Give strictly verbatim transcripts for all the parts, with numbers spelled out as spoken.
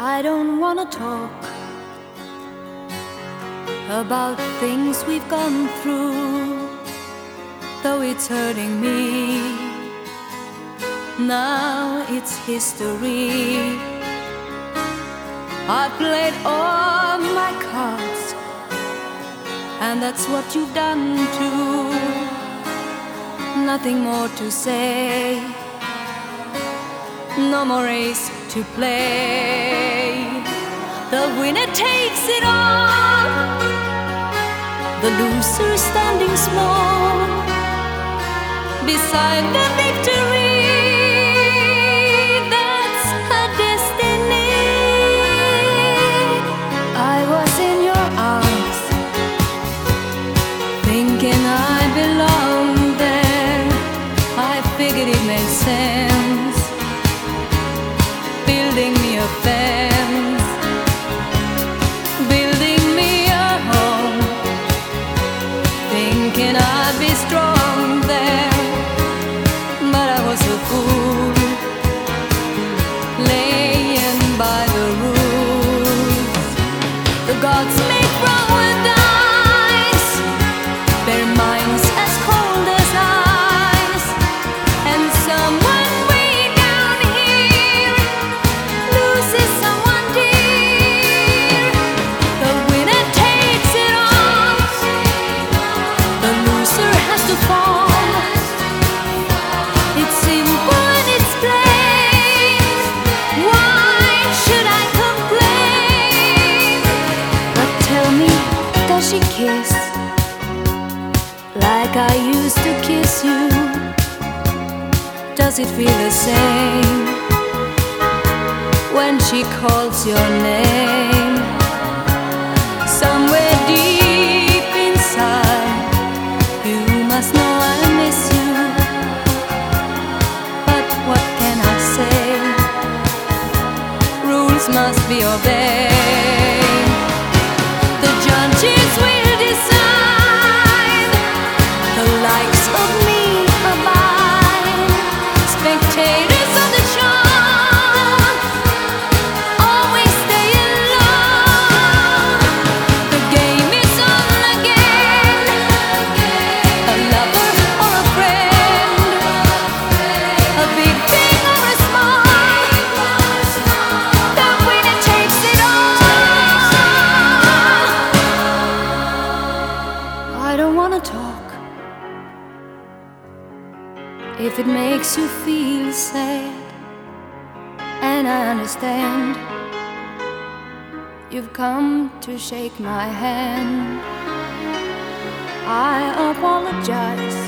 I don't wanna talk about things we've gone through, though it's hurting me. Now it's history. I played all my cards, and that's what you've done too. Nothing more to say, no more race to play. The winner takes it all, the loser standing small beside the victory. That's her destiny. I was in your arms, thinking I belonged there. I figured it made sense, building me a fence, building me a home, thinking I'd be strong there. But I was a fool, laying by the rules. The gods make wrong with ice, their minds as cold as ice, and someone way down here loses someone dear. The winner takes it all, the loser has to fall. It's simple and it's plain. Why should I complain? But tell me, does she kiss like I used to kiss you? Does it feel the same when she calls your name? Somewhere deep inside, you must know I miss you. But what can I say? Rules must be obeyed. The judges will decide, the likes of me abide. Spectators of the show always stay alone. The game is on again, a lover or a friend, a big thing or a small, the winner takes it all. I don't wanna talk if it makes you feel sad, and I understand. You've come to shake my hand. I apologize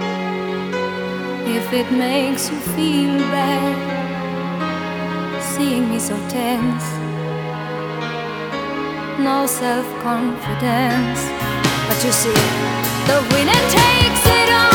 if it makes you feel bad, seeing me so tense, no self-confidence. But you see, the winner takes it all.